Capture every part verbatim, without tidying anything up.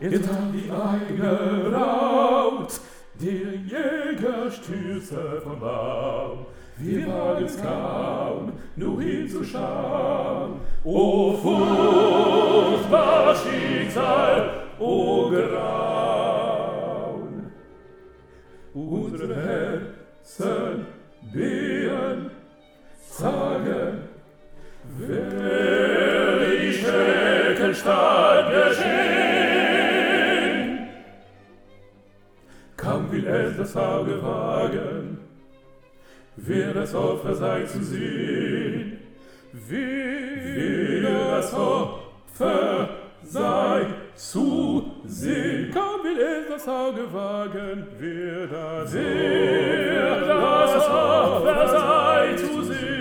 jetzt hat die eine Raut, der Jäger stürze vom Baum. Wir wagen's kaum, nur hinzuschauen. O furchtbar Schicksal, o Grauen. Unsere Herzen behen, sagen, wer die Schreckenstadt geschehen. Kaum will es das Auge wagen, wer das Opfer sei zu sehen, wer das Opfer sei zu sehen. Kaum will es das Auge wagen, wer das, wer das Opfer sei zu sehen.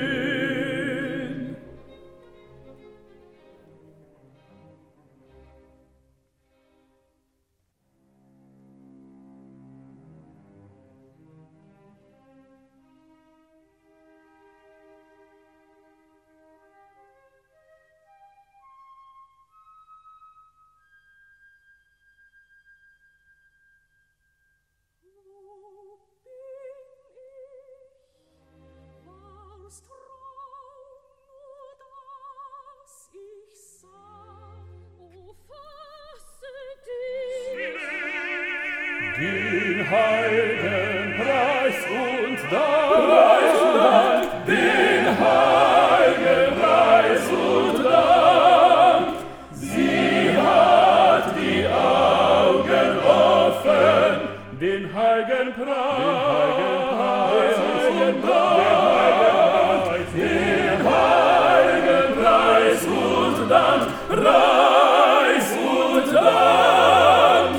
Den heiligen Preis und Dank, Preis und Dank, den heiligen Preis und Dank. Sie hat die Augen offen, den heiligen Preis und Dank, den heiligen Preis und Dank, Preis und Dank.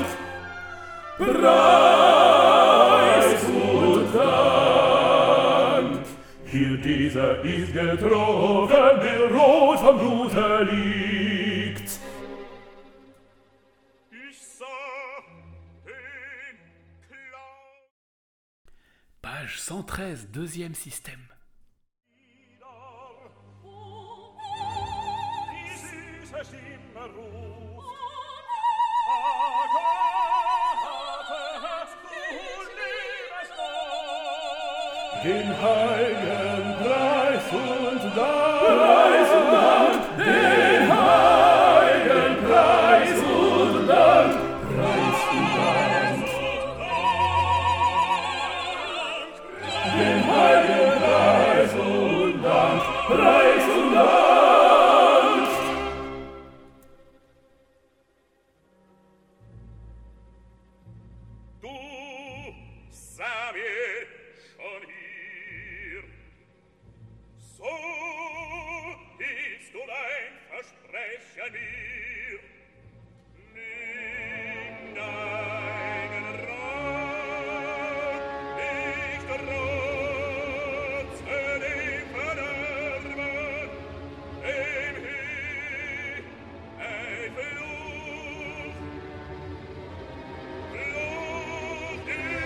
Preis und Dank. Hier dieser ist getroffen, der rot vom Blute liegt. Ich sah den Clown. Page cent treize, deuxième système. Die süße Stimme ruft. Den heiligen Preis und Dank, Preis und Dank, den heiligen Preis und Dank, Preis und Dank, den heiligen Preis und Dank, Preis und Dank. Du, Samir, schon hier. So gibst du dein Versprechen mir. Nimm deinen Rat, nicht trotze dem Verderben, dem Himmel, ein Fluch, Fluch dir.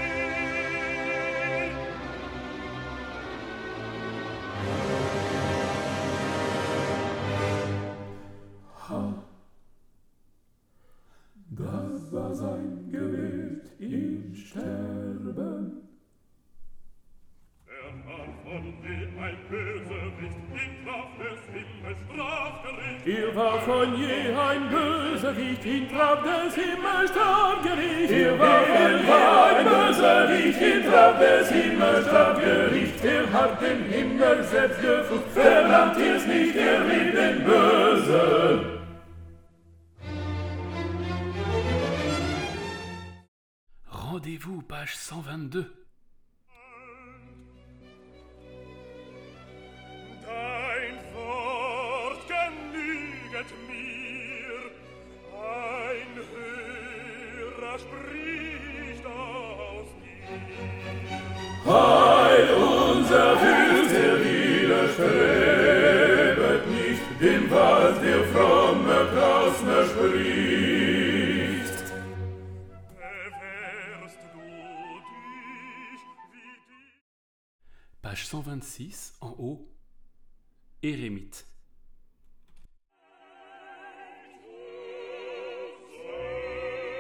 Das war sein Gebet im Sterben. Er war von je ein Bösewicht in Kraft des Himmels Strafgericht. Er war von je ein Bösewicht in Kraft des Himmels Strafgericht. Er war von je ein Bösewicht in Kraft des Himmels Strafgericht. Er hat den Himmel selbst geflucht, verlangt ihr's nicht, er will den Bösen. Rendez-vous, page cent vingt-deux. Dein Wort genüget mir, ein Hörer spricht aus dir. Heil unser Fürst, der widerstrebet nicht dem, was der fromme Klausner spricht. Erwärst du dich wie die Page cent vingt-six, en haut, Érémite. Sonne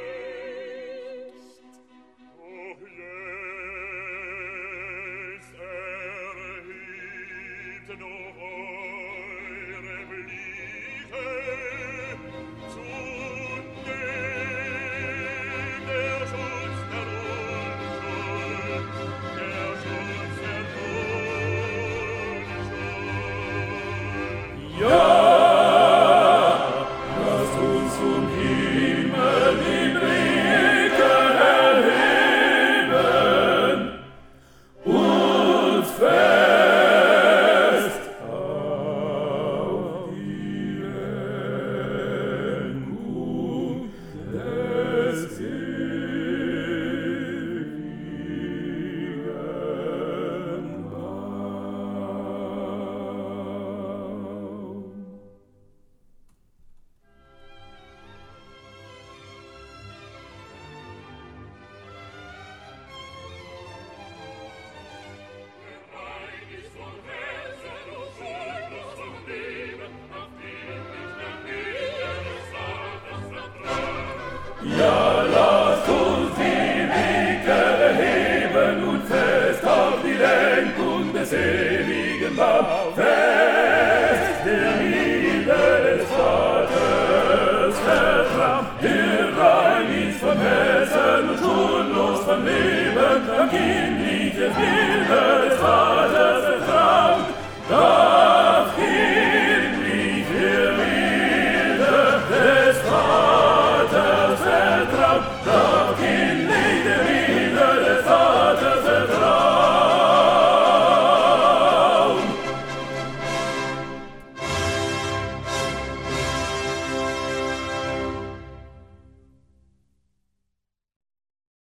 Ja.